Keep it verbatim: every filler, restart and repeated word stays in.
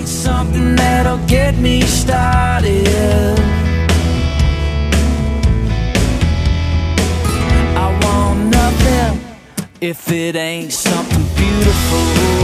something that'll get me started. I want nothing if it ain't something beautiful.